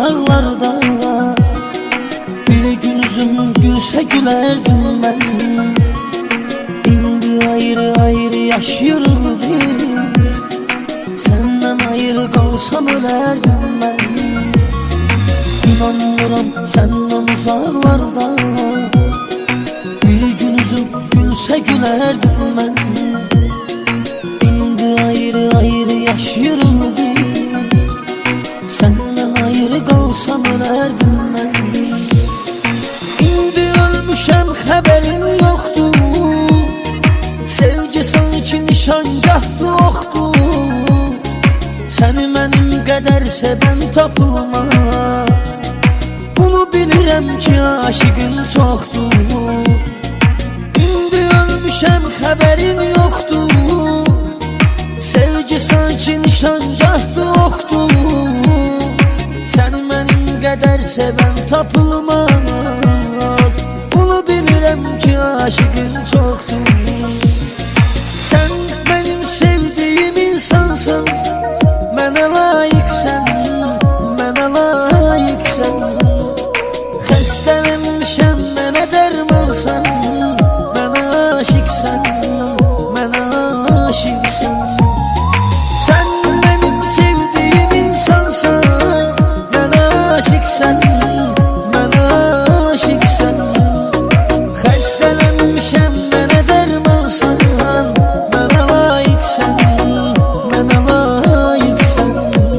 uzaklarda. Bir gün üzüm gülse gülerdim ben. İndi ayrı ayrı yaşıyoruz biz. Senden ayrı kalsam ölerdim ben. İnanmıram senden uzaklarda. Bir gün üzüm gülse gülerdim ben. İndi ayrı ayrı yaşıyoruz biz. Senden ayrı kalsam ölerdim ben. İndi ölmüşem haberin yoktu. Sevgi sanki nişangahdı oxdu. Səni mənim qədər sevən tapılma. Bunu bilirəm ki aşıqın çoxdur. İndi ölmüşəm xəbərin yoxdur. Sevgi sanki nişangahdı oxdu. Səni mənim qədər sevən tapılmaz. Bunu bilirəm ki aşıqın çoxdur. Sən mənim sevdiyim insansan, mənə layiqsən, mənə layiqsən. Xəstələnmişəm, mənə dərmansan, mənə aşiqsən, mənə aşiqsən. Sən mənim sevdiyim insansan, mənə aşiqsən, mənə aşiqsən. Xəstələnmişəm, mənə dərmansan, mənə layiqsən, mənə layiqsən.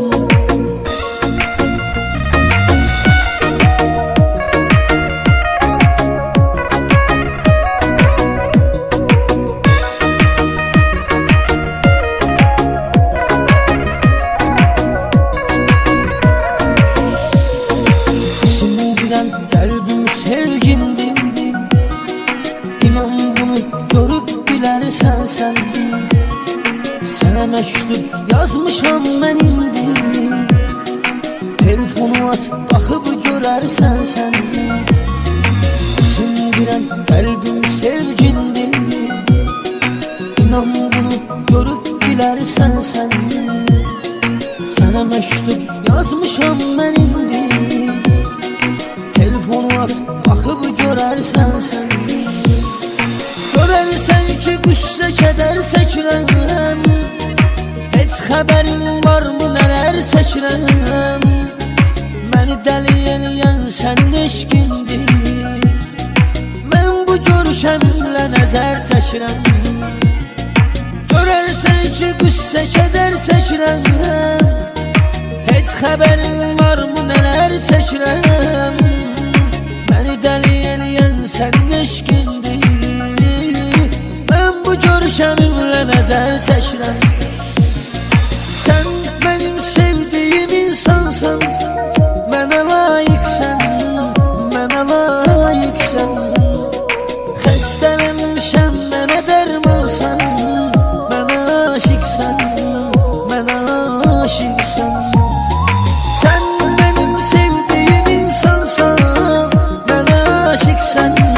İsmini bilən qəlbim sevgindir. İnan bunu görüb bilərsən sən. Sənə məktub yazmışam mən indi. Telefonu aç, baxıb görərsən sən. İsmini bilən qəlbim sevgindir. İnan bunu görüb bilərsən sən. Sənə məktub yazmışam mən indi. Telefonu aç, baxıb görərsən sən. Görərsən ki qüssə kədər çəkirəm. Heç xəbərin varmı nələr çəkirəm. Məni dəli eləyən sənin eşqindir. Mən bu görkəmimlə nəzər çəkirəm. Görərsən ki qüssə kədər çəkirəm. Heç xəbərin varmı nələr çəkirəm. Məni dəli eləyən sənin eşqindir. Mən bu görkəmimlə nəzər çəkirəm. Sən mənim sevdiyim insansan, mənə layiqsən, mənə layiqsən. Xəstələnmişəm, mənə dərmansan, mənə aşiqsən, mənə aşiqsən. Sən mənim sevdiyim insansan, mənə aşiqsən.